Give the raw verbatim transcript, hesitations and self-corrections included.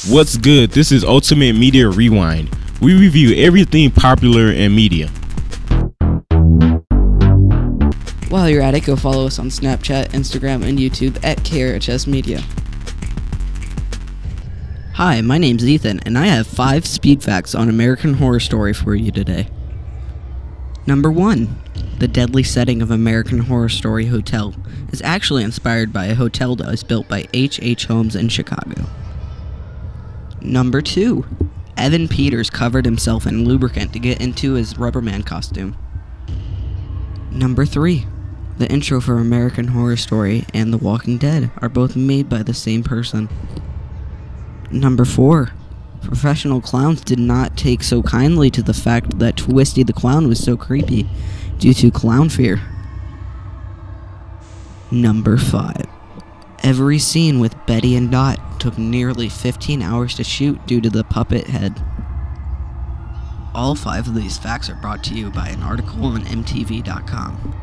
What's good? This is Ultimate Media Rewind. We review everything popular in media. While you're at it, go follow us on Snapchat, Instagram, and YouTube at K R H S Media. Hi, my name's Ethan, and I have five speed facts on American Horror Story for you today. Number one. The deadly setting of American Horror Story Hotel is actually inspired by a hotel that was built by H H. Holmes in Chicago. Number two. Evan Peters covered himself in lubricant to get into his Rubberman costume. Number three. The intro for American Horror Story and The Walking Dead are both made by the same person. Number four. Professional clowns did not take so kindly to the fact that Twisty the Clown was so creepy due to clown fear. Number five. Every scene with Betty and Dot took nearly fifteen hours to shoot due to the puppet head. All five of these facts are brought to you by an article on M T V dot com.